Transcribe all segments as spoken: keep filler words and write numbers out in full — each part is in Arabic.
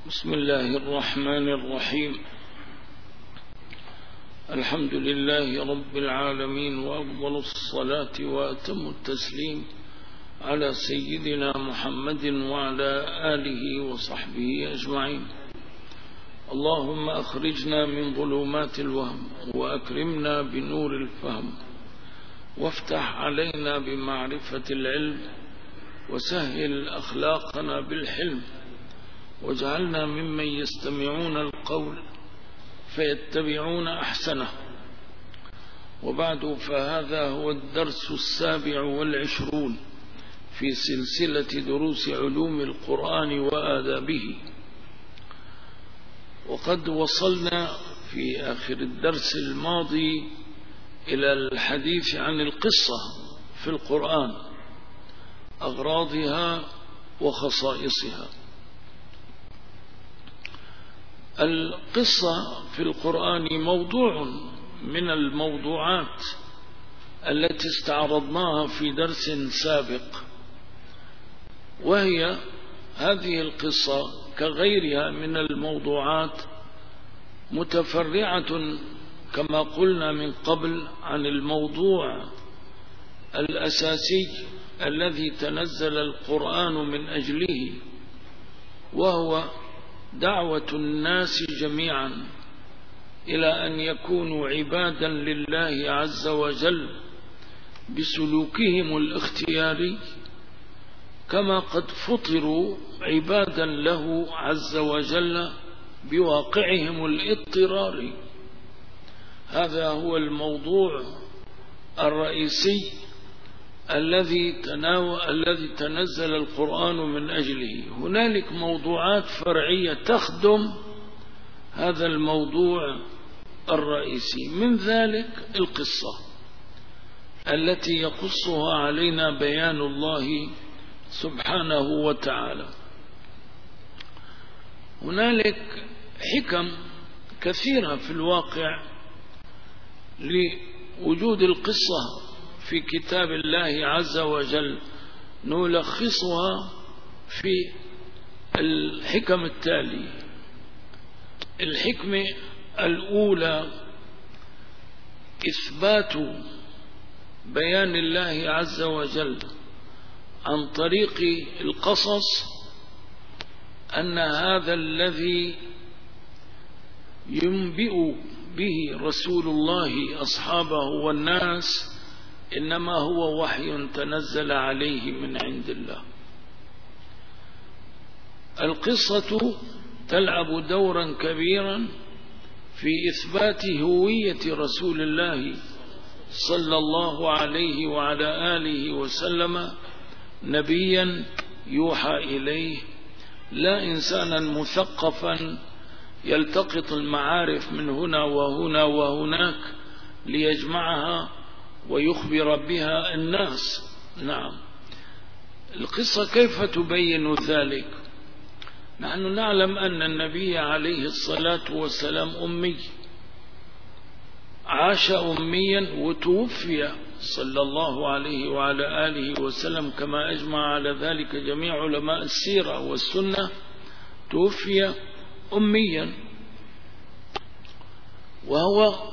بسم الله الرحمن الرحيم. الحمد لله رب العالمين، وأفضل الصلاة وأتم التسليم على سيدنا محمد وعلى آله وصحبه أجمعين. اللهم أخرجنا من ظلمات الوهم وأكرمنا بنور الفهم، وافتح علينا بمعرفة العلم، وسهل أخلاقنا بالحلم، واجعلنا ممن يستمعون القول فيتبعون أحسنه. وبعد، فهذا هو الدرس السابع والعشرون في سلسلة دروس علوم القرآن وآدابه، وقد وصلنا في آخر الدرس الماضي إلى الحديث عن القصة في القرآن، أغراضها وخصائصها. القصة في القرآن موضوع من الموضوعات التي استعرضناها في درس سابق، وهي هذه القصة كغيرها من الموضوعات متفرعة كما قلنا من قبل عن الموضوع الأساسي الذي تنزل القرآن من أجله، وهو دعوة الناس جميعا إلى أن يكونوا عبادا لله عز وجل بسلوكهم الاختياري، كما قد فطروا عبادا له عز وجل بواقعهم الاضطراري. هذا هو الموضوع الرئيسي الذي تناول الذي تنزل القرآن من أجله. هنالك موضوعات فرعية تخدم هذا الموضوع الرئيسي، من ذلك القصة التي يقصها علينا بيان الله سبحانه وتعالى. هنالك حكم كثيرة في الواقع لوجود القصة في كتاب الله عز وجل، نلخصها في الحكم التالي. الحكمة الأولى إثبات بيان الله عز وجل عن طريق القصص أن هذا الذي ينبئ به رسول الله أصحابه والناس إنما هو وحي تنزل عليه من عند الله. القصة تلعب دورا كبيرا في إثبات هوية رسول الله صلى الله عليه وعلى آله وسلم نبيا يوحى إليه، لا إنسانا مثقفا يلتقط المعارف من هنا وهنا وهناك ليجمعها ويخبر بها الناس. نعم، القصة كيف تبين ذلك؟ نحن نعلم أن النبي عليه الصلاة والسلام أمي، عاش أميا وتوفي صلى الله عليه وعلى آله وسلم، كما أجمع على ذلك جميع علماء السيرة والسنة. توفي أميا، وهو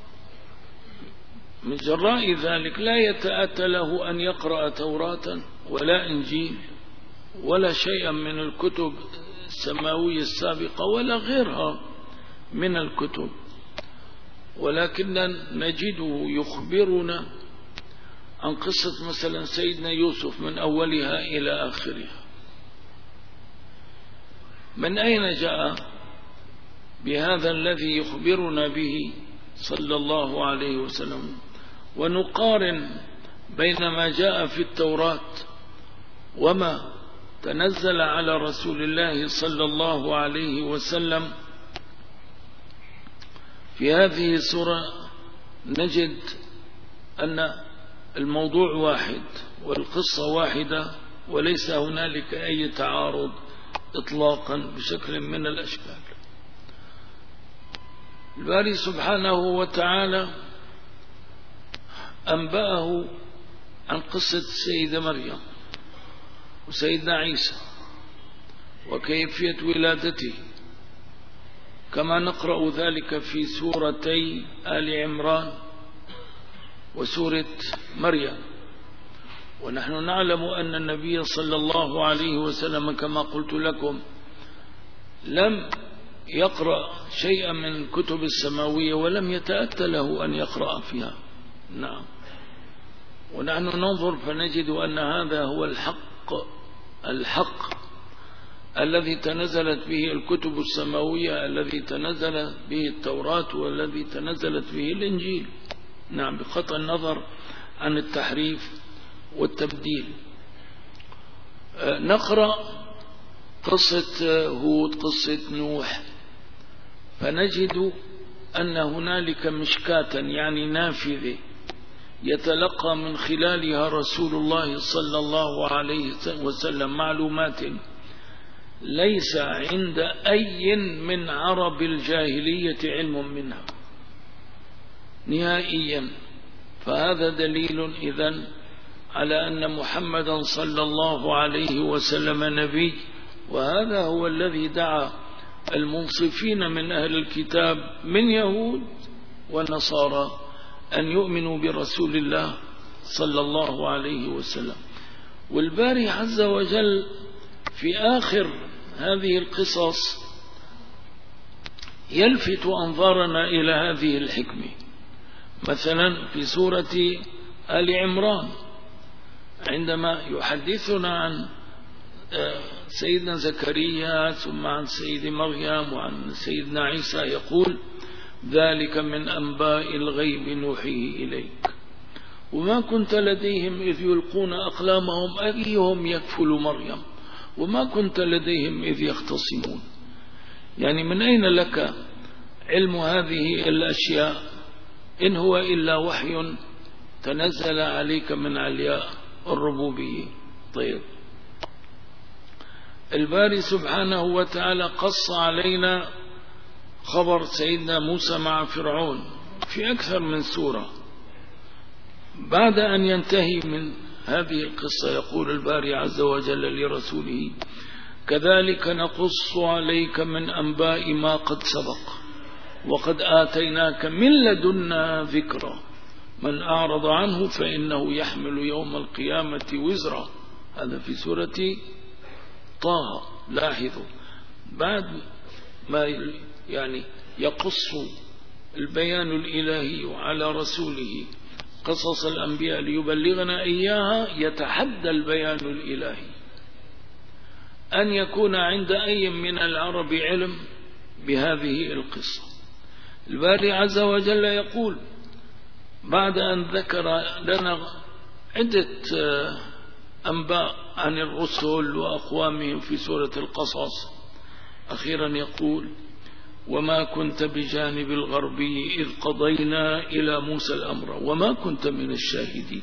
من جراء ذلك لا يتأتى له أن يقرأ توراة ولا إنجيل ولا شيئا من الكتب السماوية السابقة ولا غيرها من الكتب، ولكننا نجده يخبرنا عن قصة مثلا سيدنا يوسف من أولها إلى آخرها. من أين جاء بهذا الذي يخبرنا به صلى الله عليه وسلم؟ ونقارن بين ما جاء في التوراة وما تنزل على رسول الله صلى الله عليه وسلم. في هذه السورة نجد أن الموضوع واحد والقصة واحدة، وليس هنالك أي تعارض إطلاقا بشكل من الأشكال. الباري سبحانه وتعالى أنبأه عن قصة سيدة مريم وسيدنا عيسى وكيفية ولادته، كما نقرأ ذلك في سورتي آل عمران وسورة مريم. ونحن نعلم أن النبي صلى الله عليه وسلم كما قلت لكم لم يقرأ شيئا من الكتب السماوية ولم يتأتى له أن يقرأ فيها. نعم. ونحن ننظر فنجد أن هذا هو الحق الحق الذي تنزلت به الكتب السماوية، الذي تنزل به التوراة والذي تنزلت به الإنجيل. نعم، بقطع النظر عن التحريف والتبديل. نقرأ قصة هود، قصة نوح، فنجد أن هنالك مشكاة يعني نافذة يتلقى من خلالها رسول الله صلى الله عليه وسلم معلومات ليس عند أي من عرب الجاهلية علم منها نهائيا. فهذا دليل إذن على أن محمدا صلى الله عليه وسلم نبي، وهذا هو الذي دعا المنصفين من أهل الكتاب من يهود ونصارى أن يؤمنوا برسول الله صلى الله عليه وسلم. والباري عز وجل في آخر هذه القصص يلفت أنظارنا إلى هذه الحكمة. مثلا في سورة آل عمران عندما يحدثنا عن سيدنا زكريا ثم عن سيد مريم وعن سيدنا عيسى يقول: ذلك من أنباء الغيب نوحيه إليك وما كنت لديهم إذ يلقون أقلامهم أيهم يكفل مريم وما كنت لديهم إذ يختصمون. يعني من أين لك علم هذه الأشياء إن هو إلا وحي تنزل عليك من علياء الربوبية. طيب، الباري سبحانه وتعالى قص علينا خبر سيدنا موسى مع فرعون في أكثر من سورة. بعد أن ينتهي من هذه القصة يقول الباري عز وجل لرسوله: كذلك نقص عليك من أنباء ما قد سبق وقد آتيناك من لدنا ذكرا من أعرض عنه فإنه يحمل يوم القيامة وزرا. هذا في سورة طه. لاحظوا بعد ما يعني يقص البيان الإلهي على رسوله قصص الأنبياء ليبلغنا إياها، يتحدى البيان الإلهي أن يكون عند أي من العرب علم بهذه القصة. الباري عز وجل يقول بعد أن ذكر لنا عدة أنباء عن الرسل وأقوامهم في سورة القصص، أخيرا يقول: وما كنت بجانب الغربي إذ قضينا إلى موسى الأمر وما كنت من الشاهدين.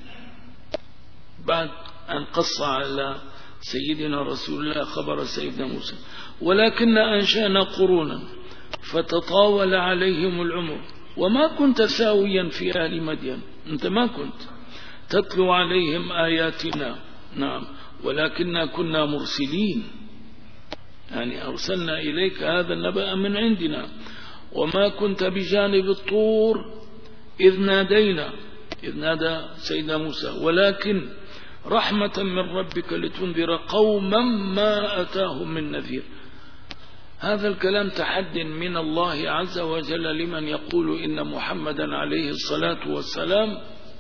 بعد أن قص على سيدنا رسول الله خبر سيدنا موسى: ولكن أنشأنا قرونا فتطاول عليهم العمر وما كنت ساويا في أهل مدين، أنت ما كنت تتلو عليهم آياتنا. نعم، ولكننا كنا مرسلين، يعني أرسلنا إليك هذا النبأ من عندنا. وما كنت بجانب الطور إذ نادينا، إذ نادى سيدنا موسى، ولكن رحمة من ربك لتنذر قوما ما أتاهم من نذير. هذا الكلام تحد من الله عز وجل لمن يقول إن محمدا عليه الصلاة والسلام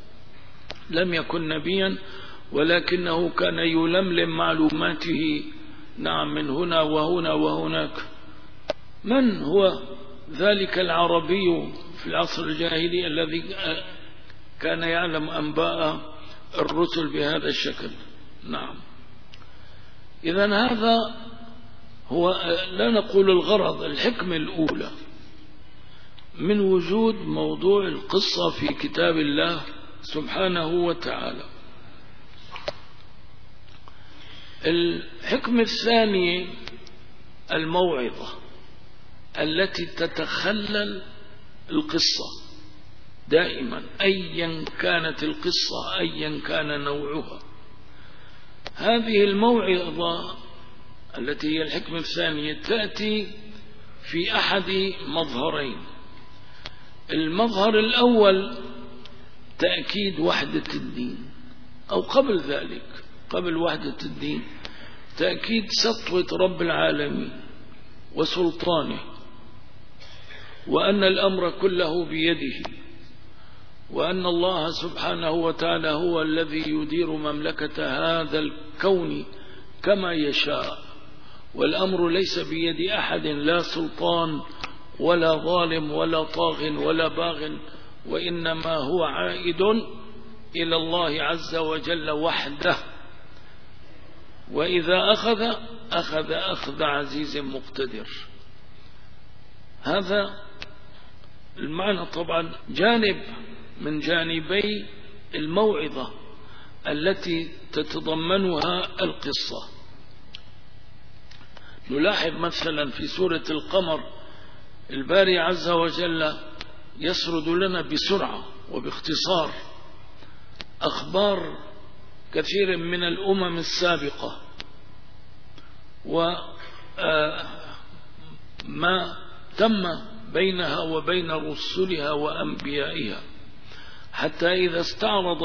لم يكن نبيا ولكنه كان يلملم معلوماته نعم من هنا وهنا وهناك. من هو ذلك العربي في العصر الجاهلي الذي كان يعلم أنباء الرسل بهذا الشكل؟ نعم. إذن هذا هو لا نقول الغرض، الحكمة الأولى من وجود موضوع القصة في كتاب الله سبحانه وتعالى. الحكمة الثانية الموعظة التي تتخلل القصة دائما أيا كانت القصة أيا كان نوعها. هذه الموعظة التي هي الحكمة الثانية تأتي في أحد مظهرين. المظهر الأول تأكيد وحدة الدين، أو قبل ذلك قبل وحدة الدين تأكيد سطوة رب العالمين وسلطانه، وأن الأمر كله بيده، وأن الله سبحانه وتعالى هو الذي يدير مملكة هذا الكون كما يشاء، والأمر ليس بيد أحد، لا سلطان ولا ظالم ولا طاغ ولا باغ، وإنما هو عائد إلى الله عز وجل وحده. وإذا أخذ أخذ أخذ عزيز مقتدر. هذا المعنى طبعا جانب من جانبي الموعظة التي تتضمنها القصة. نلاحظ مثلا في سورة القمر الباري عز وجل يسرد لنا بسرعة وباختصار أخبار كثير من الأمم السابقة وما تم بينها وبين رسلها وأنبيائها، حتى إذا استعرض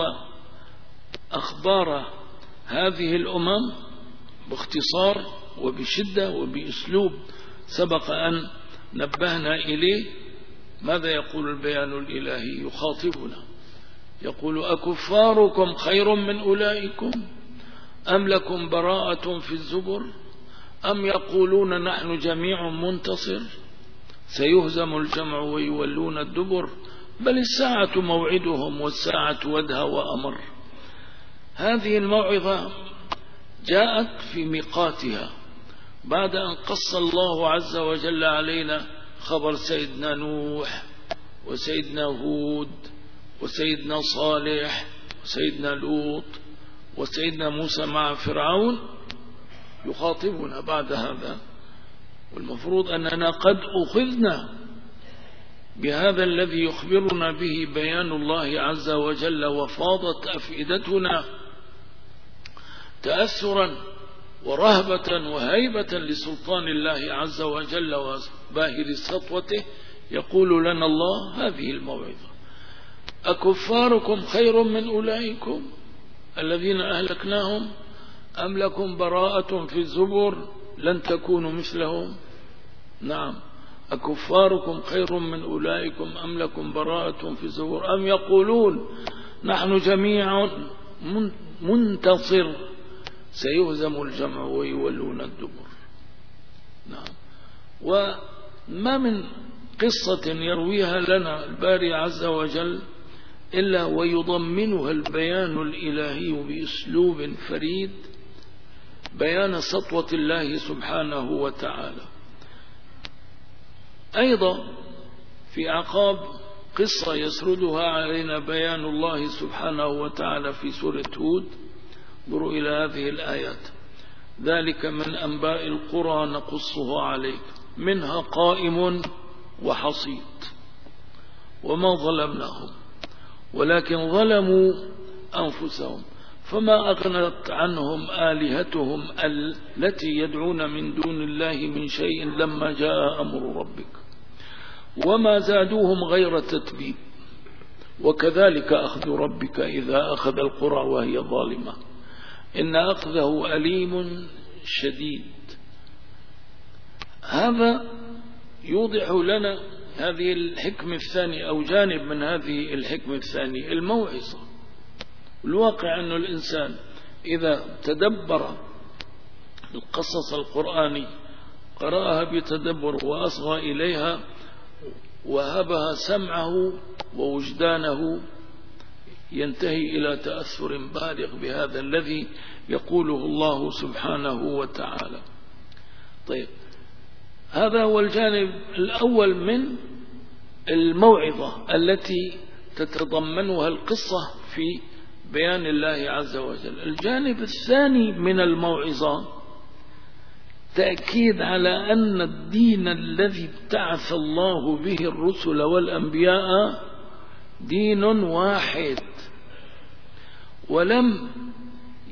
أخبار هذه الأمم باختصار وبشدة وبأسلوب سبق أن نبهنا إليه، ماذا يقول البيان الإلهي؟ يخاطبنا يقول: أكفاركم خير من أولئكم أم لكم براءة في الزبر أم يقولون نحن جميع منتصر سيهزم الجمع ويولون الدبر بل الساعة موعدهم والساعة وادهى وأمر. هذه الموعظة جاءت في ميقاتها بعد أن قص الله عز وجل علينا خبر سيدنا نوح وسيدنا هود وسيدنا صالح وسيدنا لوط وسيدنا موسى مع فرعون. يخاطبنا بعد هذا، والمفروض أننا قد أخذنا بهذا الذي يخبرنا به بيان الله عز وجل، وفاضت أفئدتنا تأثرا ورهبة وهيبة لسلطان الله عز وجل وباهر سطوته. يقول لنا الله هذه الموعظة: أكفاركم خير من أولئكم الذين أهلكناهم أم لكم براءة في الزبر لن تكونوا مثلهم؟ نعم، أكفاركم خير من أولئكم أم لكم براءة في الزبر أم يقولون نحن جميع منتصر سيهزم الجمع ويولون الدبر. نعم. وما من قصة يرويها لنا الباري عز وجل إلا ويضمنها البيان الإلهي بأسلوب فريد، بيان سطوة الله سبحانه وتعالى. أيضا في أعقاب قصة يسردها علينا بيان الله سبحانه وتعالى في سورة هود. انظروا إلى هذه الآيات: ذلك من أنباء القرى نقصه عليك منها قائم وحصيد وما ظلمناهم ولكن ظلموا أنفسهم فما أغنت عنهم آلهتهم التي يدعون من دون الله من شيء لما جاء أمر ربك وما زادوهم غير تتبيب وكذلك أخذ ربك إذا أخذ القرى وهي ظالمة إن أخذه أليم شديد. هذا يوضح لنا هذه الحكمة الثانية أو جانب من هذه الحكمة الثانية، الموعظة. الواقع أن الإنسان إذا تدبر القصص القرآني قرأها بتدبر وأصغى إليها وهبها سمعه ووجدانه ينتهي إلى تأثر بالغ بهذا الذي يقوله الله سبحانه وتعالى. طيب، هذا هو الجانب الأول من الموعظة التي تتضمنها القصة في بيان الله عز وجل. الجانب الثاني من الموعظة تأكيد على أن الدين الذي ابتعث الله به الرسل والأنبياء دين واحد، ولم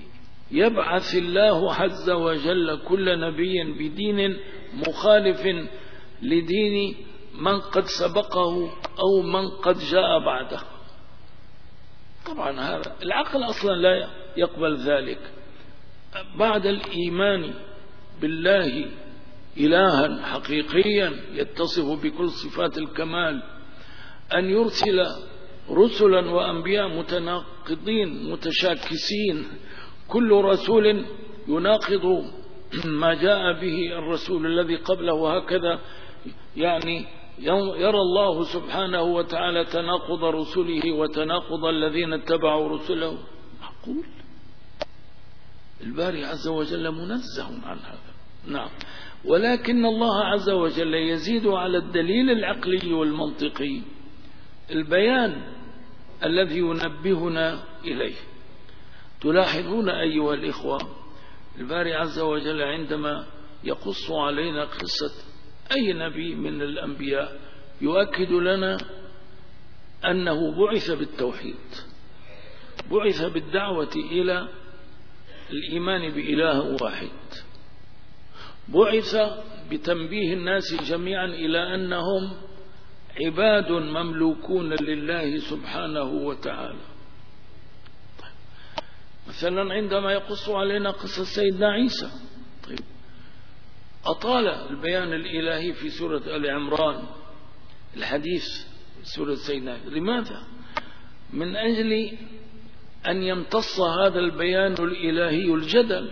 يبعث الله عز وجل كل نبي بدين مخالف لدين من قد سبقه أو من قد جاء بعده. طبعا هذا العقل أصلا لا يقبل ذلك. بعد الإيمان بالله إلها حقيقيا يتصف بكل صفات الكمال أن يرسل رسلا وأنبياء متناقضين متشاكسين، كل رسول يناقض ما جاء به الرسول الذي قبله، وهكذا يعني يرى الله سبحانه وتعالى تناقض رسله وتناقض الذين اتبعوا رسله. معقول؟ الباري عز وجل منزه عن هذا. نعم، ولكن الله عز وجل يزيد على الدليل العقلي والمنطقي البيان الذي ينبهنا إليه. تلاحظون أيها الإخوة الباري عز وجل عندما يقص علينا قصة أي نبي من الأنبياء يؤكد لنا أنه بعث بالتوحيد، بعث بالدعوة إلى الإيمان بإله واحد، بعث بتنبيه الناس جميعا إلى أنهم عباد مملوكون لله سبحانه وتعالى. طيب. مثلا عندما يقص علينا قصة سيدنا عيسى، طيب. أطال البيان الإلهي في سورة آل عمران الحديث في سورة سيدنا عيسى. لماذا؟ من أجل أن يمتص هذا البيان الإلهي الجدل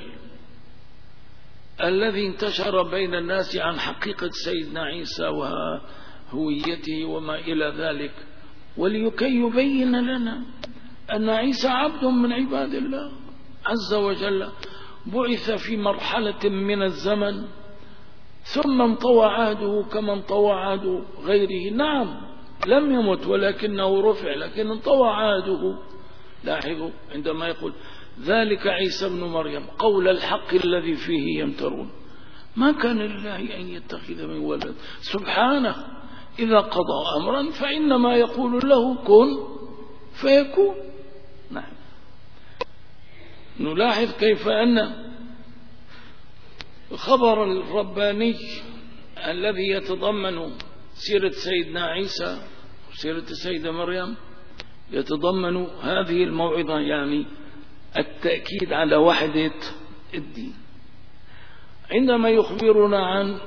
الذي انتشر بين الناس عن حقيقة سيدنا عيسى وهويته وما إلى ذلك، ولكي يبين لنا أن عيسى عبد من عباد الله عز وجل، بعث في مرحلة من الزمن ثم انطوى عهده كما انطوى عهد غيره. نعم لم يمت ولكنه رفع، لكن انطوى عهده. لاحظوا عندما يقول ذلك عيسى ابن مريم قول الحق الذي فيه يمترون، ما كان لله أن يتخذ من ولد، سبحانه إذا قضى أمرا فإنما يقول له كن فيكون. نعم، نلاحظ كيف أن الخبر الرباني الذي يتضمن سيرة سيدنا عيسى وسيرة السيدة مريم يتضمن هذه الموعظة، يعني التأكيد على وحدة الدين. عندما يخبرنا عن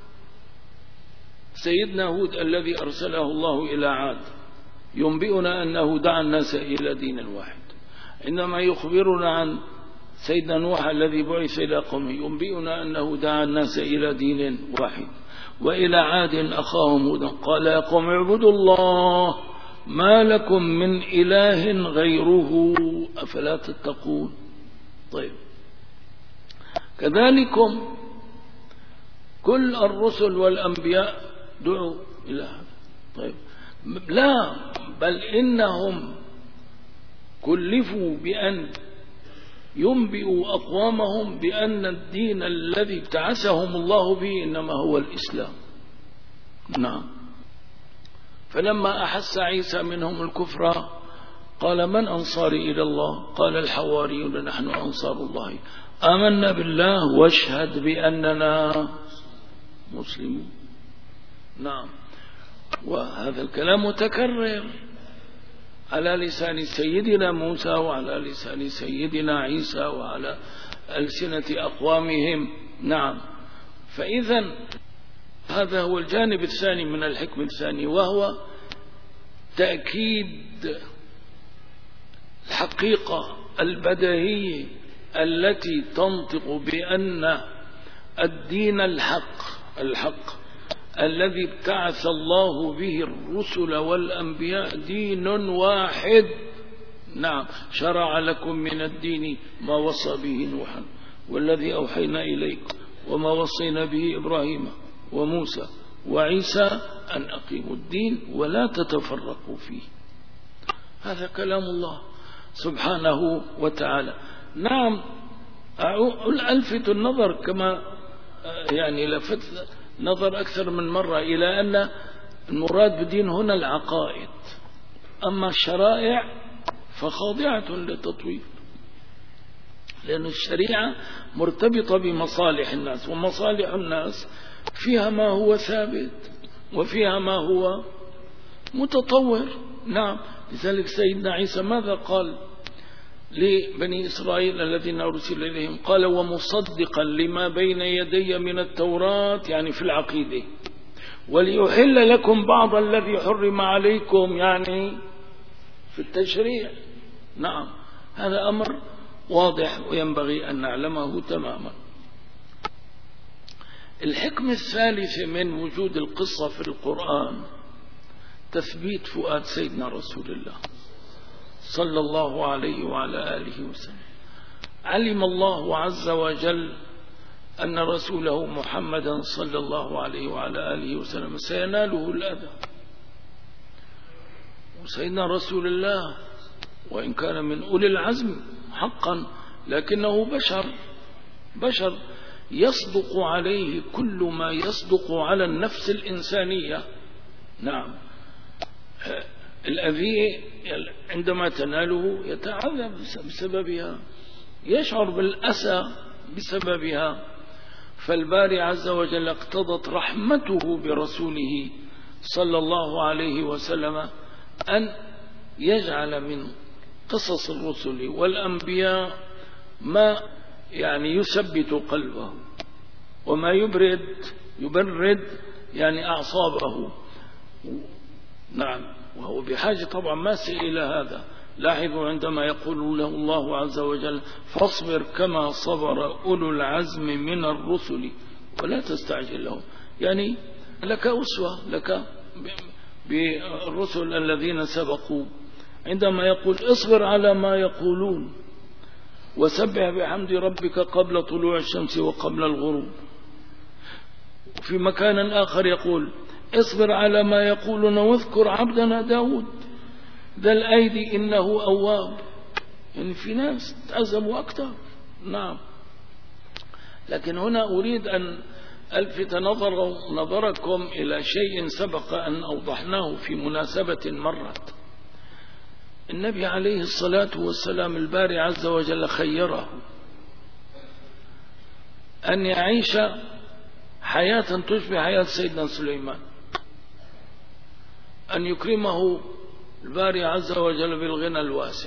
سيدنا هود الذي أرسله الله إلى عاد ينبئنا أنه دعا الناس إلى دين واحد. عندما يخبرنا عن سيدنا نوح الذي بعث إلى قومه ينبئنا أنه دعا الناس إلى دين واحد. وإلى عاد أخاهم هودا قال يا قوم اعبدوا الله ما لكم من إله غيره أفلا تتقون. طيب، كذلكم كل الرسل والأنبياء دعوا إلى هذا. طيب، لا بل إنهم كلفوا بأن ينبئوا أقوامهم بأن الدين الذي ابتعثهم الله به إنما هو الإسلام. نعم، فلما أحس عيسى منهم الكفر قال من أنصاري إلى الله؟ قال الحواريون نحن أنصار الله آمنا بالله واشهد بأننا مسلمون. نعم، وهذا الكلام متكرر على لسان سيدنا موسى وعلى لسان سيدنا عيسى وعلى ألسنة أقوامهم. نعم، فإذا هذا هو الجانب الثاني من الحكم الثاني، وهو تأكيد الحقيقة البديهية التي تنطق بأن الدين الحق الحق الذي ابتعث الله به الرسل والأنبياء دين واحد. نعم، شرع لكم من الدين ما وصى به نوحا والذي أوحينا إليك وما وصينا به إبراهيم وموسى وعيسى أن أقيموا الدين ولا تتفرقوا فيه. هذا كلام الله سبحانه وتعالى. نعم، ألفت النظر كما يعني لفت نظر أكثر من مرة إلى أن المراد بالدين هنا العقائد، أما الشرائع فخاضعة للتطوير. لأن الشريعة مرتبطة بمصالح الناس، ومصالح الناس فيها ما هو ثابت وفيها ما هو متطور. نعم، لذلك سيدنا عيسى ماذا قال لبني إسرائيل الذين أرسل إليهم؟ قال ومصدقا لما بين يدي من التوراة، يعني في العقيدة، وليحل لكم بعض الذي حرم عليكم، يعني في التشريع. نعم، هذا أمر واضح وينبغي أن نعلمه تماما. الحكمة الثالثة من وجود القصة في القرآن تثبيت فؤاد سيدنا رسول الله صلى الله عليه وعلى آله وسلم. علم الله عز وجل أن رسوله محمدا صلى الله عليه وعلى آله وسلم سيناله الأذى، وسيدنا رسول الله وإن كان من أولي العزم حقا لكنه بشر بشر يصدق عليه كل ما يصدق على النفس الإنسانية. نعم، الأذية عندما تناله يتعذب بسببها، يشعر بالأسى بسببها. فالباري عز وجل اقتضت رحمته برسوله صلى الله عليه وسلم أن يجعل من قصص الرسل والأنبياء ما يعني يثبت قلبه وما يبرد يبرد يعني أعصابه. نعم، وهو بحاجة طبعا ماسة إلى هذا. لاحظوا عندما يقول له الله عز وجل فاصبر كما صبر أولو العزم من الرسل ولا تستعجل لهم، يعني لك أسوة لك بالرسل الذين سبقوا. عندما يقول اصبر على ما يقولون وسبح بحمد ربك قبل طلوع الشمس وقبل الغروب. في مكان آخر يقول اصبر على ما يقولون واذكر عبدنا داود ذا الأيدي إنه أواب. يعني في ناس تعذبوا أكثر. نعم، لكن هنا أريد أن ألفت نظر نظركم إلى شيء سبق أن أوضحناه في مناسبة مرت. النبي عليه الصلاة والسلام الباري عز وجل خيره أن يعيش حياة تشبه حياة سيدنا سليمان، أن يكرمه الباري عز وجل بالغنى الواسع،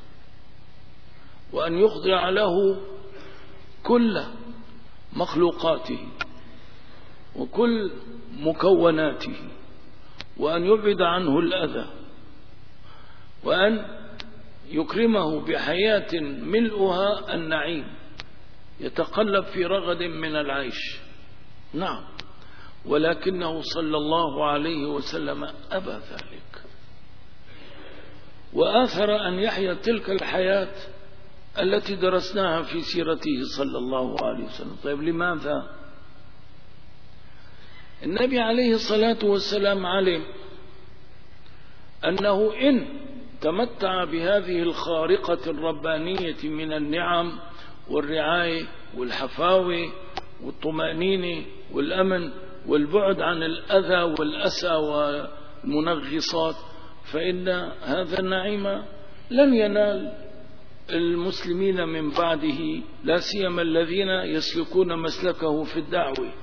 وأن يخضع له كل مخلوقاته وكل مكوناته، وأن يبعد عنه الأذى، وأن يكرمه بحياة ملؤها النعيم يتقلب في رغد من العيش. نعم، ولكنه صلى الله عليه وسلم أبى ذلك، وآثر أن يحيا تلك الحياة التي درسناها في سيرته صلى الله عليه وسلم. طيب لماذا؟ النبي عليه الصلاة والسلام علم أنه إن تمتع بهذه الخارقة الربانية من النعم والرعاية والحفاوة والطمأنينة والأمن والبعد عن الأذى والأسى والمنغصات، فإن هذا النعيم لن ينال المسلمين من بعده، لا سيما الذين يسلكون مسلكه في الدعوة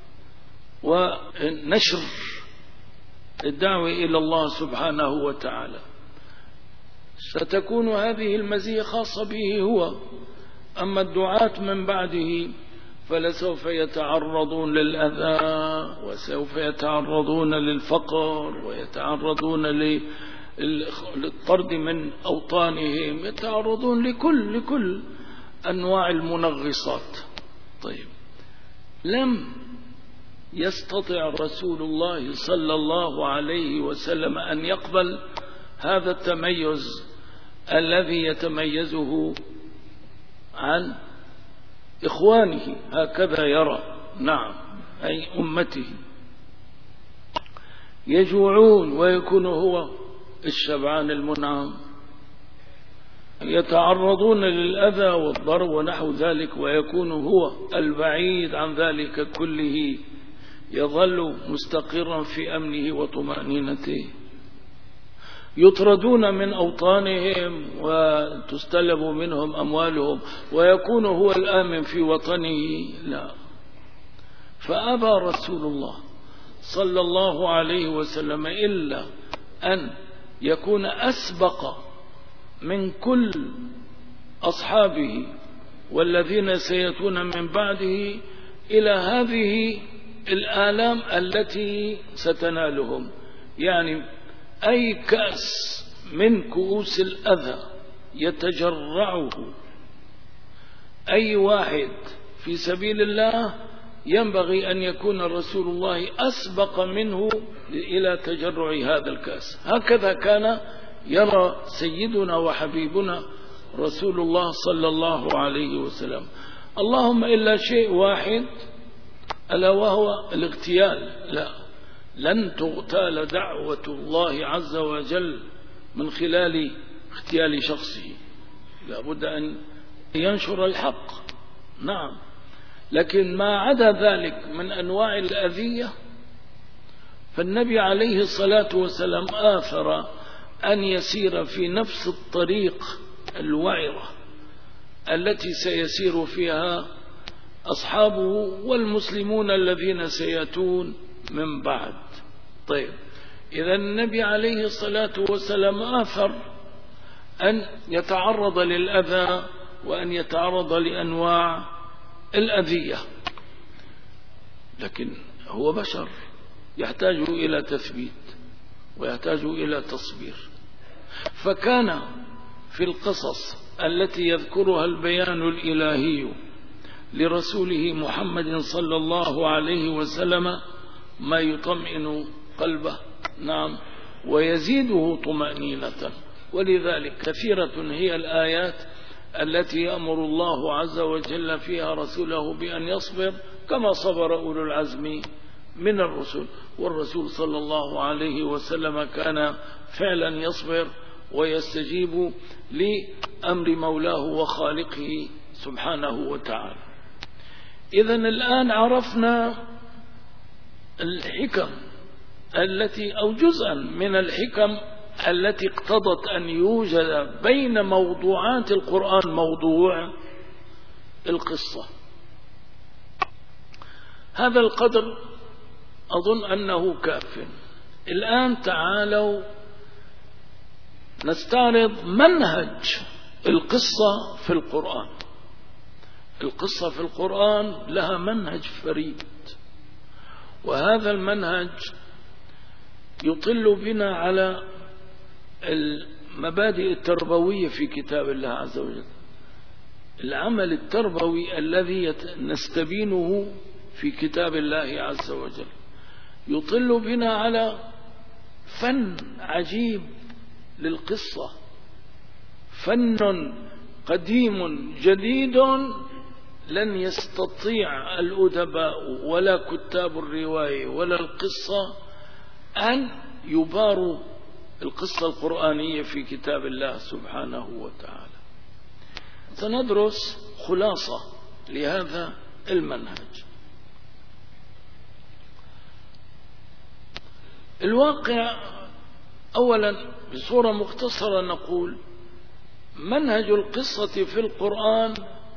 ونشر الدعوة إلى الله سبحانه وتعالى. ستكون هذه المزية خاصة به هو، أما الدعاة من بعده فلسوف يتعرضون للأذى وسوف يتعرضون للفقر ويتعرضون للطرد من أوطانهم، يتعرضون لكل لكل أنواع المنغصات. طيب، لم يستطع رسول الله صلى الله عليه وسلم أن يقبل هذا التميز الذي يتميزه عن إخوانه، هكذا يرى. نعم، أي أمته يجوعون ويكون هو الشبعان المنعم، يتعرضون للأذى والضرب ونحو ذلك ويكون هو البعيد عن ذلك كله، يظل مستقرا في أمنه وطمأنينته. يطردون من أوطانهم وتستلب منهم أموالهم ويكون هو الآمن في وطنه؟ لا. فأبى رسول الله صلى الله عليه وسلم إلا أن يكون أسبق من كل أصحابه والذين سيأتون من بعده إلى هذه الآلام التي ستنالهم. يعني أي كأس من كؤوس الأذى يتجرعه أي واحد في سبيل الله ينبغي أن يكون رسول الله أسبق منه إلى تجرع هذا الكأس. هكذا كان يرى سيدنا وحبيبنا رسول الله صلى الله عليه وسلم. اللهم إلا شيء واحد ألا وهو الاغتيال. لا، لن تغتال دعوة الله عز وجل من خلال اغتيال شخصه، لا بد أن ينشر الحق. نعم، لكن ما عدا ذلك من أنواع الأذية فالنبي عليه الصلاة والسلام آثر أن يسير في نفس الطريق الوعرة التي سيسير فيها أصحابه والمسلمون الذين سيأتون من بعد. طيب، إذا النبي عليه الصلاة والسلام آثر أن يتعرض للأذى وأن يتعرض لأنواع الأذية، لكن هو بشر يحتاج إلى تثبيت ويحتاج إلى تصبير. فكان في القصص التي يذكرها البيان الإلهي لرسوله محمد صلى الله عليه وسلم ما يطمئن قلبه، نعم، ويزيده طمأنينة. ولذلك كثيرة هي الآيات التي يأمر الله عز وجل فيها رسوله بأن يصبر كما صبر أولو العزم من الرسل. والرسول صلى الله عليه وسلم كان فعلا يصبر ويستجيب لأمر مولاه وخالقه سبحانه وتعالى. إذن الآن عرفنا الحكم التي أو جزءا من الحكم التي اقتضت أن يوجد بين موضوعات القرآن موضوع القصة. هذا القدر أظن أنه كاف. الآن تعالوا نستعرض منهج القصة في القرآن. القصة في القرآن لها منهج فريد، وهذا المنهج يطل بنا على المبادئ التربوية في كتاب الله عز وجل. العمل التربوي الذي نستبينه في كتاب الله عز وجل يطل بنا على فن عجيب للقصة، فن قديم جديد لن يستطيع الأدباء ولا كتاب الرواية ولا القصة أن يباروا القصة القرآنية في كتاب الله سبحانه وتعالى. سندرس خلاصة لهذا المنهج. الواقع أولا بصورة مختصرة نقول منهج القصة في القرآن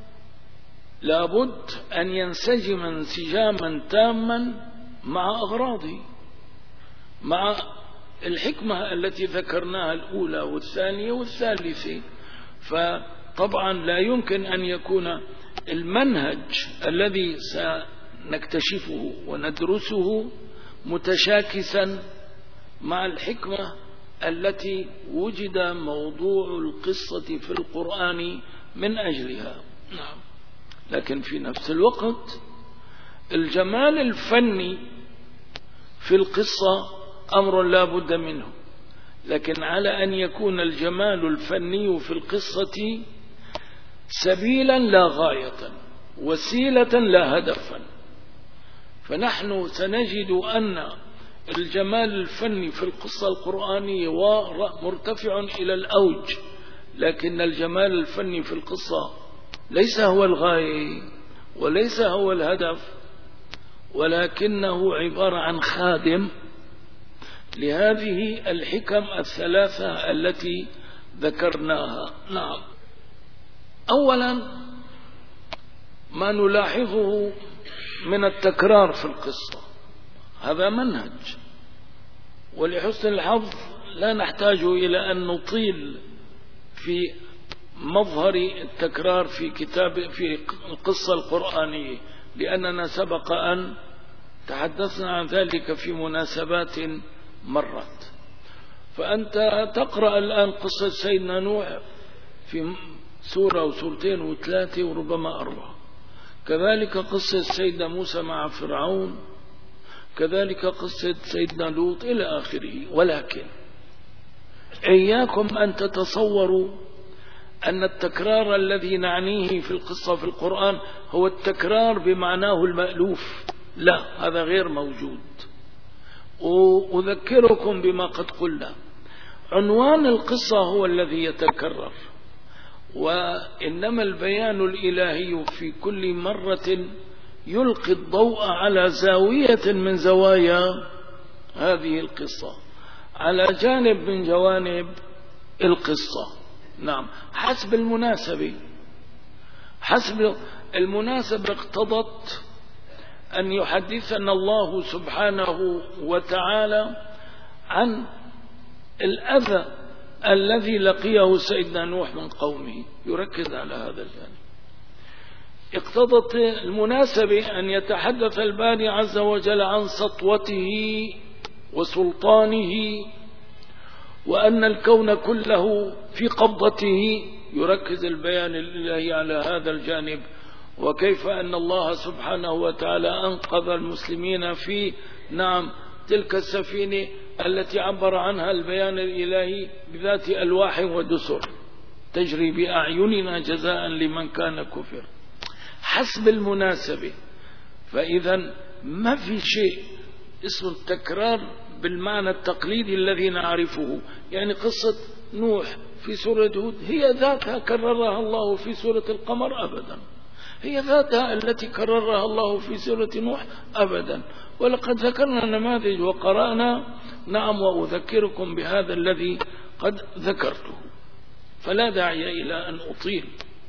لابد أن ينسجم انسجاما تاما مع أغراضه، مع الحكمة التي ذكرناها الأولى والثانية والثالثة. فطبعا لا يمكن أن يكون المنهج الذي سنكتشفه وندرسه متشاكسا مع الحكمة التي وجد موضوع القصة في القرآن من أجلها. نعم، لكن في نفس الوقت الجمال الفني في القصة أمر لا بد منه، لكن على أن يكون الجمال الفني في القصة سبيلا لا غاية، وسيلة لا هدفا. فنحن سنجد أن الجمال الفني في القصة القرآنية مرتفع إلى الأوج، لكن الجمال الفني في القصة ليس هو الغاية وليس هو الهدف، ولكنه عبارة عن خادم لهذه الحكم الثلاثة التي ذكرناها. نعم. أولا ما نلاحظه من التكرار في القصة، هذا منهج، ولحسن الحظ لا نحتاج إلى أن نطيل في مظهر التكرار في كتاب في القصة القرآنية، لأننا سبق أن تحدثنا عن ذلك في مناسبات مرت. فأنت تقرأ الآن قصة سيدنا نوح في سورة وسورتين وثلاثة وربما أربعة، كذلك قصة سيدنا موسى مع فرعون، كذلك قصة سيدنا لوط إلى آخره. ولكن إياكم أن تتصوروا أن التكرار الذي نعنيه في القصة في القرآن هو التكرار بمعناه المألوف، لا، هذا غير موجود. وأذكركم بما قد قلنا، عنوان القصة هو الذي يتكرر، وإنما البيان الإلهي في كل مرة يلقي الضوء على زاوية من زوايا هذه القصة، على جانب من جوانب القصة. نعم، حسب المناسبة، حسب المناسبة اقتضت أن يحدثنا الله سبحانه وتعالى عن الأذى الذي لقيه سيدنا نوح من قومه، يركز على هذا الجانب. اقتضت المناسبة أن يتحدث الباري عز وجل عن سطوته وسلطانه، وأن الكون كله في قبضته، يركز البيان الإلهي على هذا الجانب، وكيف أن الله سبحانه وتعالى أنقذ المسلمين في نعم تلك السفينة التي عبر عنها البيان الإلهي بذات ألواح ودسر تجري بأعيننا جزاء لمن كان كفر، حسب المناسبة. فإذا ما في شيء اسمه التكرار بالمعنى التقليدي الذي نعرفه، يعني قصة نوح في سورة هود هي ذاتها كررها الله في سورة القمر أبدا، هي ذاتها التي كررها الله في سورة نوح أبدا. ولقد ذكرنا نماذج وقرأنا، نعم، وأذكركم بهذا الذي قد ذكرته، فلا داعي إلى أن أطيل.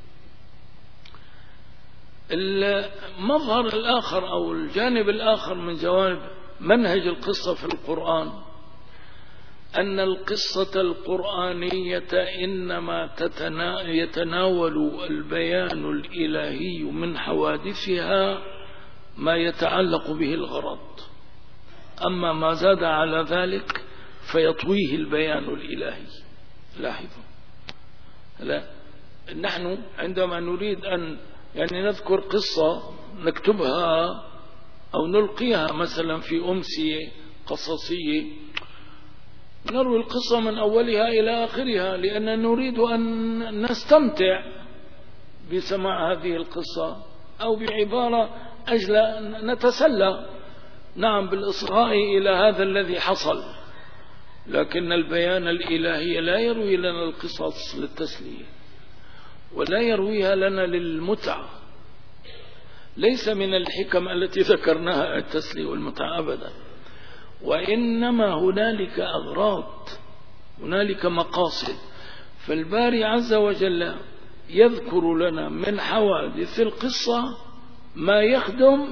المظهر الآخر أو الجانب الآخر من جوانب منهج القصة في القرآن أن القصة القرآنية إنما يتناول البيان الإلهي من حوادثها ما يتعلق به الغرض، أما ما زاد على ذلك فيطويه البيان الإلهي. لاحظوا، لا، نحن عندما نريد أن يعني نذكر قصة نكتبها أو نلقيها مثلا في أمسية قصصية، نروي القصة من أولها إلى آخرها، لأننا نريد أن نستمتع بسماع هذه القصة، أو بعبارة أجل نتسلى نعم بالإصغاء إلى هذا الذي حصل. لكن البيان الإلهي لا يروي لنا القصص للتسلية، ولا يرويها لنا للمتعة، ليس من الحكم التي ذكرناها التسلية والمتعة أبدا، وإنما هنالك أغراض، هنالك مقاصد. فالباري عز وجل يذكر لنا من حوادث القصة ما يخدم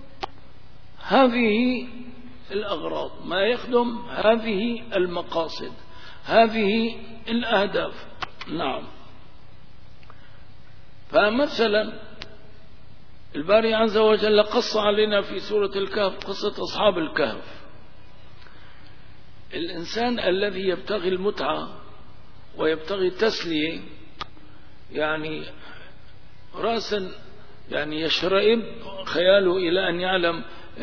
هذه الأغراض، ما يخدم هذه المقاصد، هذه الأهداف. نعم. فمثلا الباري عز وجل قص علينا في سورة الكهف قصة أصحاب الكهف. الإنسان الذي يبتغي المتعة ويبتغي التسلية يعني رأسا يعني يشرئب خياله إلى أن يعلم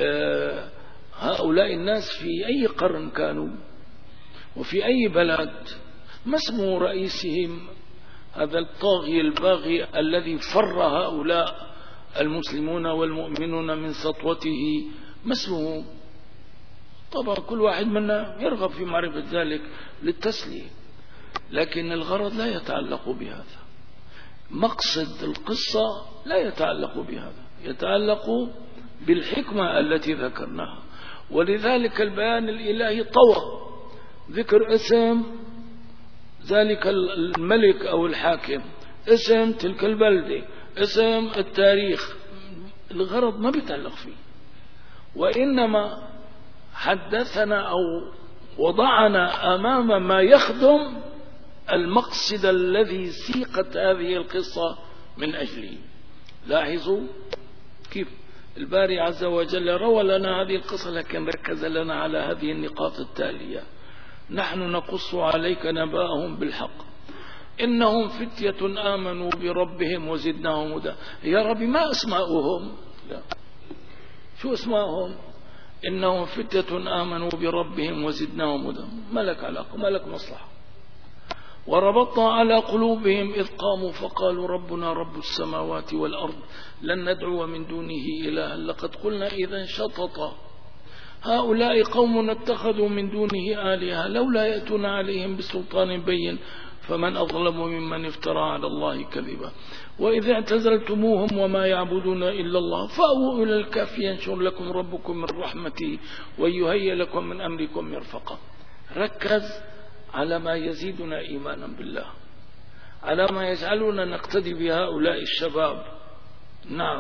هؤلاء الناس في أي قرن كانوا وفي أي بلد، ما اسم رئيسهم هذا الطاغي الباغي الذي فر هؤلاء المسلمون والمؤمنون من سطوته، ما اسمه؟ طبعا كل واحد منا يرغب في معرفة ذلك للتسلية، لكن الغرض لا يتعلق بهذا، مقصد القصة لا يتعلق بهذا، يتعلق بالحكمة التي ذكرناها. ولذلك البيان الإلهي طوى ذكر اسم ذلك الملك أو الحاكم، اسم تلك البلدة، اسم التاريخ، الغرض ما بيتعلق فيه، وإنما حدثنا أو وضعنا أمام ما يخدم المقصد الذي سيقت هذه القصة من أجله. لاحظوا كيف الباري عز وجل روى لنا هذه القصة، لكن ركز لنا على هذه النقاط التالية: نحن نقص عليك نبأهم بالحق إنهم فتية آمنوا بربهم وزدناهم هدى. يا رب ما أسماؤهم؟ لا، شو أسماؤهم؟ إنهم فتية آمنوا بربهم وزدناهم هدى. ما لك علاقة، ما لك مصلحة. وربطنا على قلوبهم إذ قاموا فقالوا ربنا رب السماوات والأرض لن ندعو من دونه إلها لقد قلنا إذا شططا هؤلاء قوم اتخذوا من دونه آلهة لولا يأتون عليهم بسلطان بين فمن أظلم ممن افترى على الله كذبا. وإذا اعتزلتموهم وما يعبدون إلا الله فأووا إلى الكهف ينشر لكم ربكم من رحمته ويهيئ لكم من أمركم مرفقا. ركز على ما يزيدنا إيمانا بالله، على ما يجعلنا نقتدي بهؤلاء الشباب. نعم،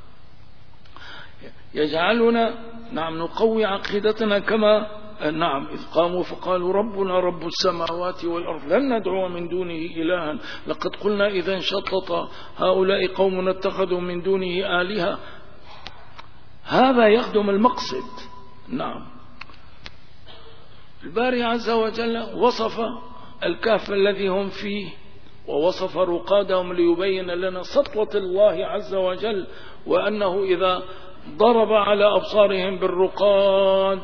يجعلنا نعم نقوي عقيدتنا كما نعم إذ قاموا فقالوا ربنا رب السماوات والأرض لن ندعو من دونه إلها لقد قلنا إذا انشطط هؤلاء قوم اتخذوا من دونه آلهة. هذا يخدم المقصد. نعم، الباري عز وجل وصف الكهف الذي هم فيه ووصف رقادهم ليبين لنا سطوة الله عز وجل، وأنه إذا ضرب على أبصارهم بالرقاد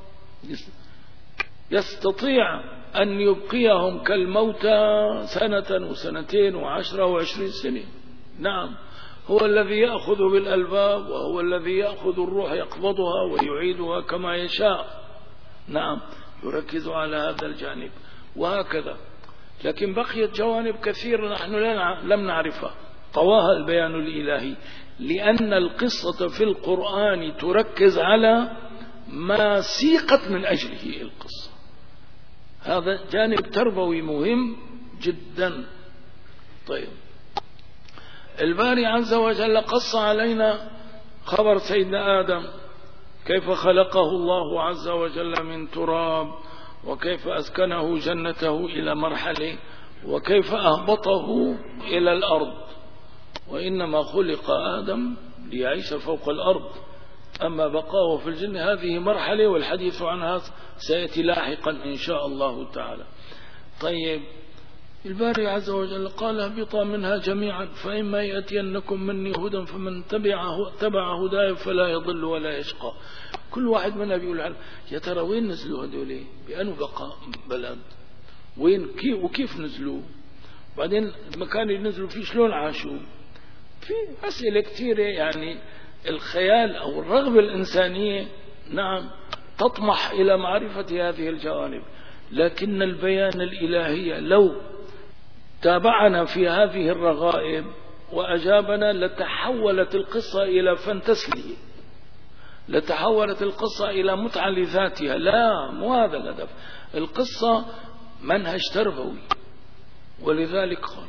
يستطيع أن يبقيهم كالموتى سنة وسنتين وعشرة وعشرين سنة. نعم، هو الذي يأخذ بالألباب وهو الذي يأخذ الروح يقبضها ويعيدها كما يشاء. نعم، يركز على هذا الجانب وهكذا. لكن بقيت جوانب كثيرة نحن لم نعرفها، طواها البيان الإلهي، لأن القصة في القرآن تركز على ما سيقت من أجله القصة. هذا جانب تربوي مهم جدا. طيب، الباري عز وجل قص علينا خبر سيدنا آدم، كيف خلقه الله عز وجل من تراب، وكيف أسكنه جنته إلى مرحله، وكيف أهبطه إلى الأرض. وإنما خلق آدم ليعيش فوق الأرض، أما بقاؤه في الجنة هذه مرحلة، والحديث عنها سيأتي لاحقا إن شاء الله تعالى. طيب، الباري عز وجل قال اهبطا منها جميعا فإما يأتينكم مني هدى فمن تبع تبع هداي فلا يضل ولا يشقى. كل واحد منا بيقول يا ترى وين نزلوا هذول، بأنه بقى بلد، وين كيف وكيف نزلوا، بعدين المكان اللي نزلوا فيه شلون عاشوا. في أسئلة كثيرة، يعني الخيال أو الرغبة الإنسانية نعم تطمح إلى معرفة هذه الجوانب، لكن البيان الإلهي لو تابعنا في هذه الرغائب وأجابنا لتحولت القصة إلى فن تسلية، لتحولت القصة إلى متعة لذاتها. لا، مو هذا الهدف. القصة منهج تربوي. ولذلك قال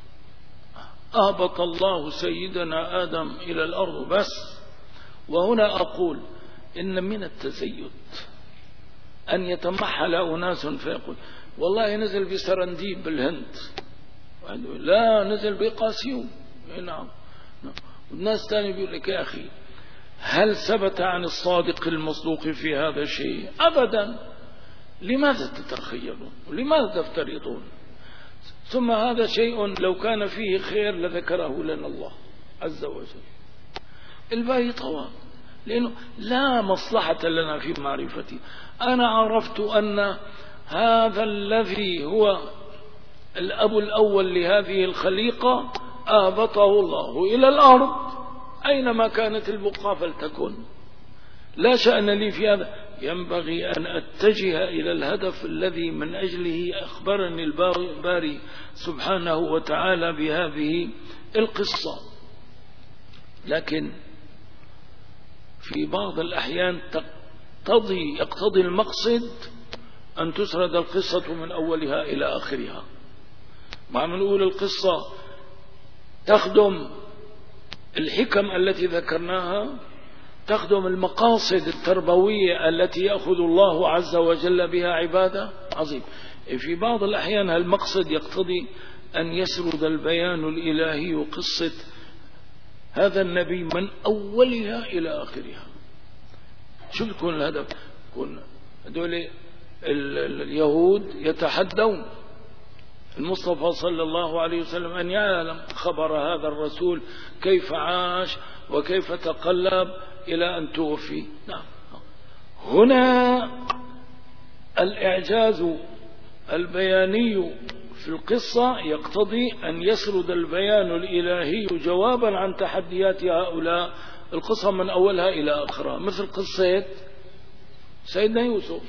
أهبط الله سيدنا آدم إلى الأرض بس. وهنا أقول إن من التزيد أن يتمحل أناس فيقول والله نزل بسرنديب بالهند، لا نزل بقاسيو. نعم، والناس تاني بيقول لك يا أخي هل ثبت عن الصادق المصدوق في هذا الشيء؟ أبدا. لماذا تتخيلون ولماذا تفترضون؟ ثم هذا شيء لو كان فيه خير لذكره لنا الله عز وجل. الباقي طوال، لأنه لا مصلحة لنا في معرفتي. أنا عرفت أن هذا الذي هو الأب الأول لهذه الخليقة أهبطه الله إلى الأرض، أينما كانت البقعة فلتكن، لا شأن لي في هذا. ينبغي أن أتجه إلى الهدف الذي من أجله أخبرني الباري سبحانه وتعالى بهذه القصة. لكن في بعض الأحيان تقتضي يقتضي المقصد أن تسرد القصة من أولها إلى آخرها. مع من نقول القصة تخدم الحكم التي ذكرناها، تخدم المقاصد التربوية التي يأخذ الله عز وجل بها عبادة عظيم. في بعض الأحيان المقصد يقتضي أن يسرد البيان الإلهي قصة هذا النبي من أولها إلى آخرها. شو بيكون الهدف؟ يكون هذول اليهود يتحدون المصطفى صلى الله عليه وسلم أن يعلم خبر هذا الرسول كيف عاش وكيف تقلب إلى أن توفي. نعم، هنا الإعجاز البياني في القصة يقتضي أن يسرد البيان الإلهي جوابا عن تحديات هؤلاء القصة من أولها إلى آخرها. مثل قصة سيدنا يوسف،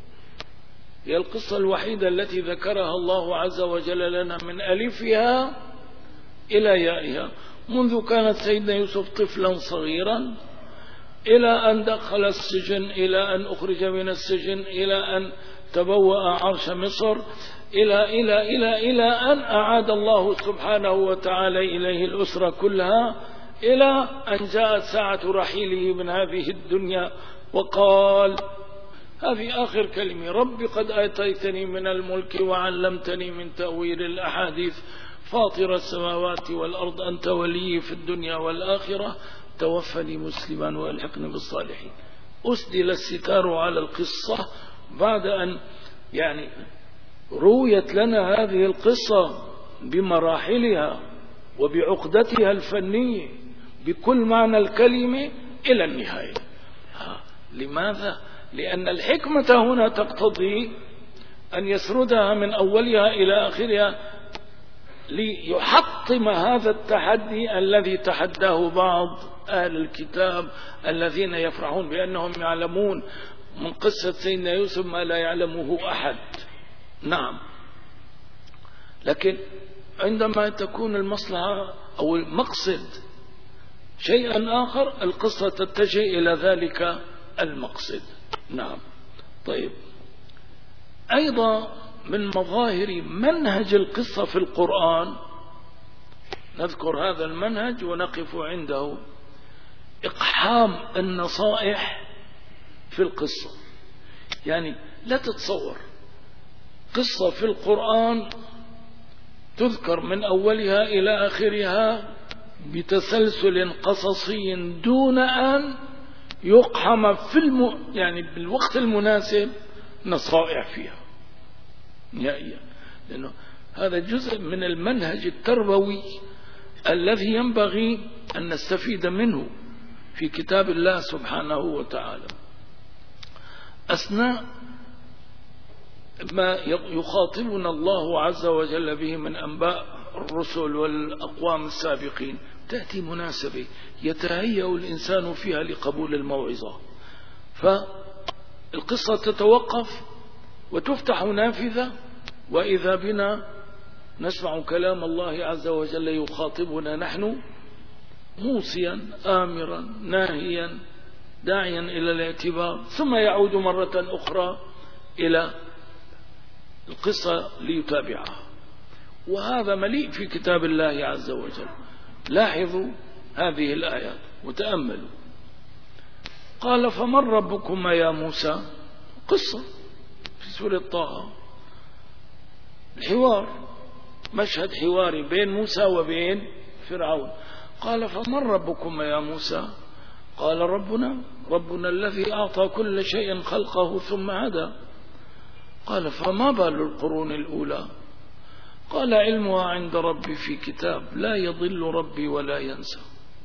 هي القصة الوحيدة التي ذكرها الله عز وجل لنا من ألفها إلى يائها، منذ كانت سيدنا يوسف طفلا صغيرا إلى أن دخل السجن، إلى أن أخرج من السجن، إلى أن تبوأ عرش مصر، إلى إلى إلى إلى أن أعاد الله سبحانه وتعالى إليه الأسرة كلها، إلى أن جاءت ساعة رحيله من هذه الدنيا وقال هذه آخر كلمة: رب قد آتيتني من الملك وعلمتني من تأويل الأحاديث فاطر السماوات والأرض أنت ولي في الدنيا والآخرة توفني مسلما وألحقني بالصالحين. أسدل الستار على القصة بعد أن يعني رويت لنا هذه القصة بمراحلها وبعقدتها الفنية بكل معنى الكلمة إلى النهاية. لماذا؟ لأن الحكمة هنا تقتضي أن يسردها من أولها إلى آخرها ليحطم هذا التحدي الذي تحداه بعض أهل الكتاب الذين يفرحون بأنهم يعلمون من قصة سيدنا يوسف ما لا يعلمه أحد. نعم، لكن عندما تكون المصلحة أو المقصد شيئا آخر القصة تتجه إلى ذلك المقصد. نعم. طيب، أيضا من مظاهر منهج القصة في القرآن نذكر هذا المنهج ونقف عنده: إقحام النصائح في القصة. يعني لا تتصور قصة في القرآن تذكر من أولها إلى آخرها بتسلسل قصصي دون أن يقحم في الم... يعني بالوقت المناسب نصائح فيها نهائيا، لأنه هذا جزء من المنهج التربوي الذي ينبغي أن نستفيد منه في كتاب الله سبحانه وتعالى. أثناء ما يخاطبنا الله عز وجل به من أنباء الرسل والأقوام السابقين تأتي مناسبة يتهيأ الإنسان فيها لقبول الموعظة، فالقصة تتوقف وتفتح نافذة، وإذا بنا نسمع كلام الله عز وجل يخاطبنا نحن موصيا آمرا ناهيا داعيا إلى الاعتبار، ثم يعود مرة أخرى إلى القصة ليتابعها. وهذا مليء في كتاب الله عز وجل. لاحظوا هذه الآيات وتأملوا. قال: فمن ربكما يا موسى؟ قصة في سورة طه، الحوار، مشهد حواري بين موسى وبين فرعون. قال: فمن ربكما يا موسى؟ قال: ربنا ربنا الذي أعطى كل شيء خلقه ثم هدى. قال: فما بال القرون الأولى؟ قال: علمها عند ربي في كتاب لا يضل ربي ولا ينسى.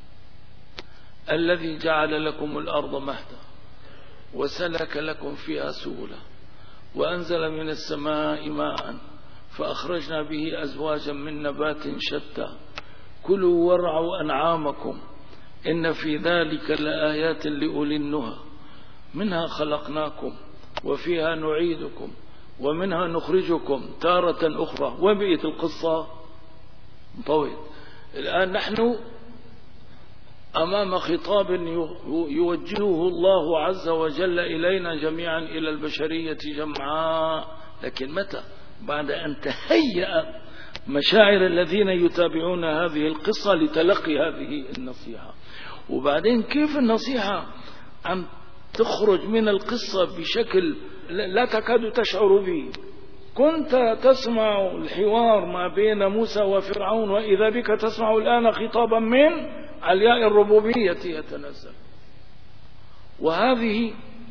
الذي جعل لكم الأرض مهدا وسلك لكم فيها سبلا وأنزل من السماء ماء فأخرجنا به أزواجا من نبات شتى كلوا وارعوا أنعامكم إن في ذلك لآيات لأولي النهى منها خلقناكم وفيها نعيدكم ومنها نخرجكم تارة أخرى. وبقيت القصة طويل. الآن نحن أمام خطاب يوجهه الله عز وجل إلينا جميعا، إلى البشرية جمعاء. لكن متى؟ بعد أن تهيأ مشاعر الذين يتابعون هذه القصة لتلقي هذه النصيحة. وبعدين كيف النصيحة عم تخرج من القصة بشكل لا تكاد تشعر به. كنت تسمع الحوار ما بين موسى وفرعون، وإذا بك تسمع الآن خطابا من علياء الربوبية يتنزل. وهذه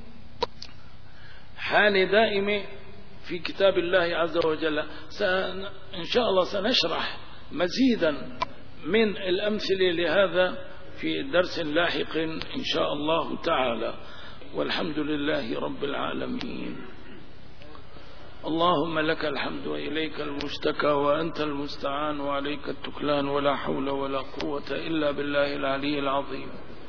حال دائمة في كتاب الله عز وجل. إن شاء الله سنشرح مزيدا من الأمثلة لهذا في درس لاحق إن شاء الله تعالى. والحمد لله رب العالمين. اللهم لك الحمد وإليك المشتكى وأنت المستعان وعليك التكلان، ولا حول ولا قوة إلا بالله العلي العظيم.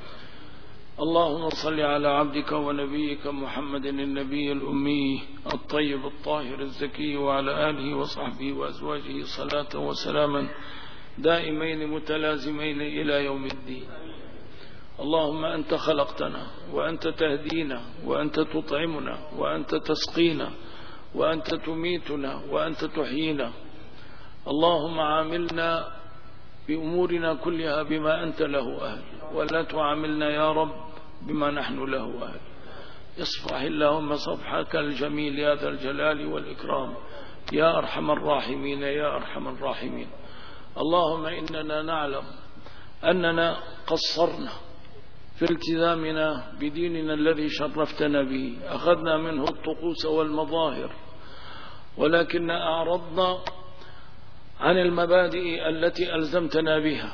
اللهم صل على عبدك ونبيك محمد النبي الأمي الطيب الطاهر الزكي، وعلى آله وصحبه وأزواجه صلاة وسلاما دائمين متلازمين إلى يوم الدين. اللهم أنت خلقتنا وأنت تهدينا وأنت تطعمنا وأنت تسقينا وأنت تميتنا وأنت تحيينا. اللهم عاملنا بأمورنا كلها بما أنت له أهل، ولا تعاملنا يا رب بما نحن له أهل. اصفح اللهم صفحك الجميل يا ذا الجلال والإكرام، يا أرحم الراحمين يا أرحم الراحمين. اللهم إننا نعلم أننا قصرنا في التزامنا بديننا الذي شرفتنا به، أخذنا منه الطقوس والمظاهر، ولكن أعرضنا عن المبادئ التي ألزمتنا بها،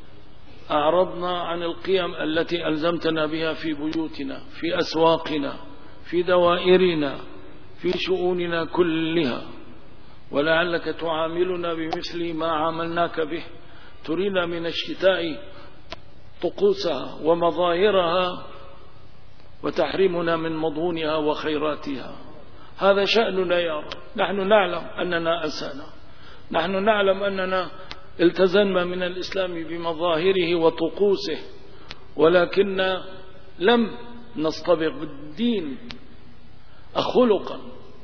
أعرضنا عن القيم التي ألزمتنا بها في بيوتنا، في أسواقنا، في دوائرنا، في شؤوننا كلها. ولعلك تعاملنا بمثل ما عاملناك به، ترينا من الشتاء طقوسها ومظاهرها وتحرمنا من مضمونها وخيراتها. هذا شأننا يا رب. نحن نعلم أننا أسانا، نحن نعلم أننا التزمنا من الإسلام بمظاهره وطقوسه، ولكن لم نصطبغ بالدين خلقا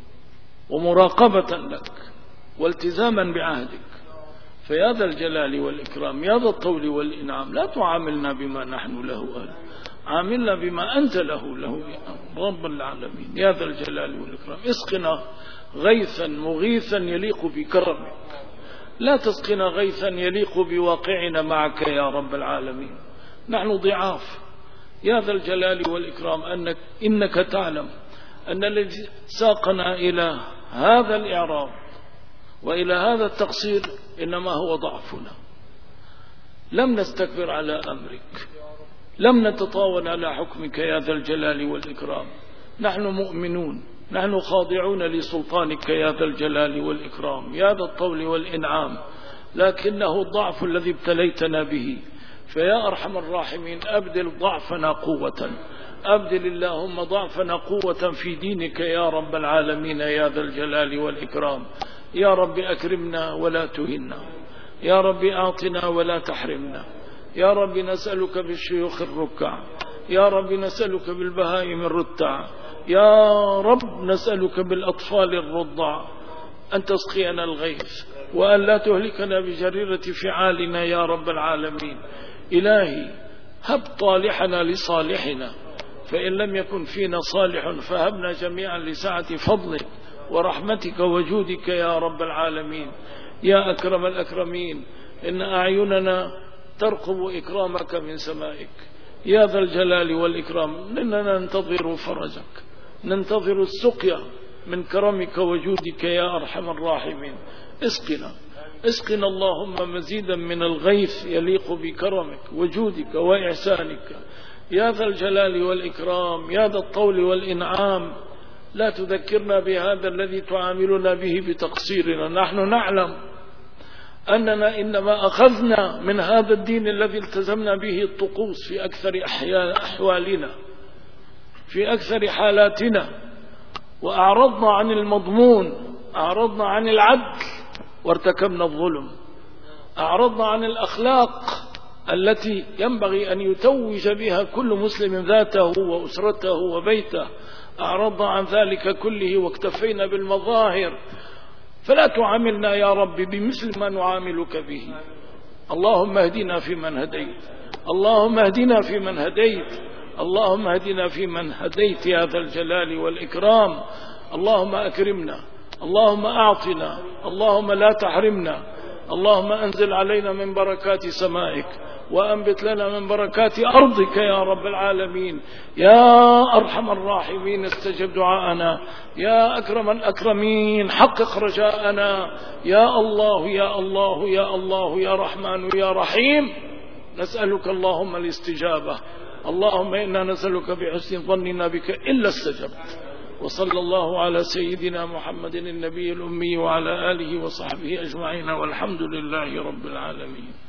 ومراقبة لك والتزاما بعهدك. فيا ذا الجلال والإكرام، يا ذا الطول والإنعام، لا تعاملنا بما نحن له أهل، عاملنا بما أنت له له رب العالمين يا ذا الجلال والإكرام. اسقنا غيثا مغيثا يليق بكرمك، لا تسقنا غيثا يليق بواقعنا معك يا رب العالمين. نحن ضعاف يا ذا الجلال والإكرام، أنك إنك تعلم أن الذي ساقنا إلى هذا الإعراض وإلى هذا التقصير إنما هو ضعفنا. لم نستكبر على أمرك، لم نتطاول على حكمك يا ذا الجلال والإكرام. نحن مؤمنون، نحن خاضعون لسلطانك يا ذا الجلال والإكرام، يا ذا الطول والإنعام، لكنه الضعف الذي ابتليتنا به. فيا أرحم الراحمين أبدل ضعفنا قوة، أبدل اللهم ضعفنا قوة في دينك يا رب العالمين يا ذا الجلال والإكرام. يا رب أكرمنا ولا تهنا، يا رب أعطنا ولا تحرمنا، يا رب نسألك بالشيوخ الركع، يا رب نسألك بالبهائم الرتع، يا رب نسألك بالأطفال الرضع أن تسقينا الغيث، وأن لا تهلكنا بجريرة فعالنا يا رب العالمين. إلهي هب طالحنا لصالحنا، فإن لم يكن فينا صالح فهبنا جميعا لسعة فضلك ورحمتك وجودك يا رب العالمين. يا أكرم الأكرمين، إن أعيننا ترقب إكرامك من سمائك يا ذا الجلال والإكرام. إننا ننتظر فرجك، ننتظر السقيا من كرمك وجودك يا أرحم الراحمين. اسقنا اسقنا اللهم مزيدا من الغيث يليق بكرمك وجودك وإحسانك يا ذا الجلال والإكرام، يا ذا الطول والإنعام. لا تذكرنا بهذا الذي تعاملنا به بتقصيرنا. نحن نعلم أننا إنما أخذنا من هذا الدين الذي التزمنا به الطقوس في أكثر أحوالنا، في أكثر حالاتنا، وأعرضنا عن المضمون، أعرضنا عن العدل وارتكبنا الظلم، أعرضنا عن الأخلاق، التي ينبغي أن يتوج بها كل مسلم ذاته وأسرته وبيته. أعرضنا عن ذلك كله واكتفينا بالمظاهر، فلا تعاملنا يا رب بمثل ما نعاملك به. اللهم اهدنا فيمن هديت، اللهم اهدنا فيمن هديت، اللهم اهدنا فيمن هديت يا ذا الجلال والإكرام. اللهم أكرمنا، اللهم أعطنا، اللهم لا تحرمنا، اللهم أنزل علينا من بركات سمائك وأنبت لنا من بركات أرضك يا رب العالمين. يا أرحم الراحمين استجب دعاءنا، يا أكرم الأكرمين حقق رجاءنا. يا الله يا الله يا الله يا رحمن يا رحيم، نسألك اللهم الاستجابة. اللهم إنا نسألك بحسن ظننا بك إلا استجبت. وصلى الله على سيدنا محمد النبي الأمي وعلى آله وصحبه أجمعين، والحمد لله رب العالمين.